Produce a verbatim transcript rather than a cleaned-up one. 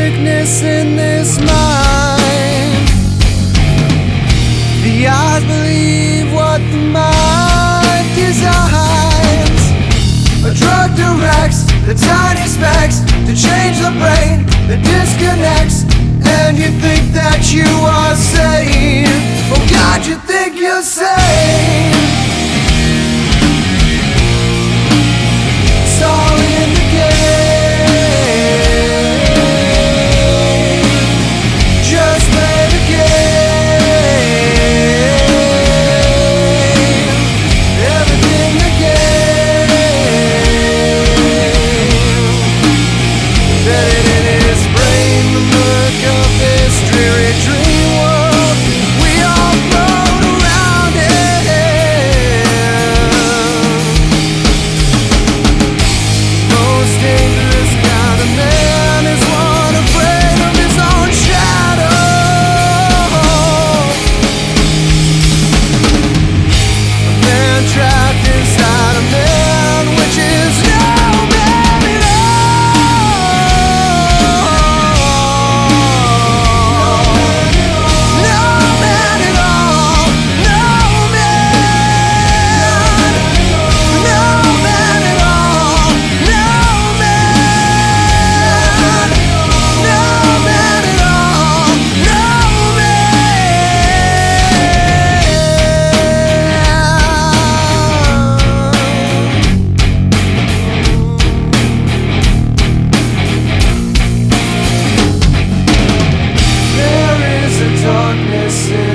sickness in this mind. The eyes believe what the mind designs. A drug directs the tiny specks to change the brain that disconnects. And you think that you are sane. Oh God, you think you're sane. It's all in the game. Just play the game. Everything the game. Embedded in his brain, the murk of this dreary dream world. We all float around it. Most dangerous kind of man is one afraid of his own shadow. A man trapped inside a man, which is no man at all. No man at all. No man. No man at all. No man. No man at all. No man. There is a darkness in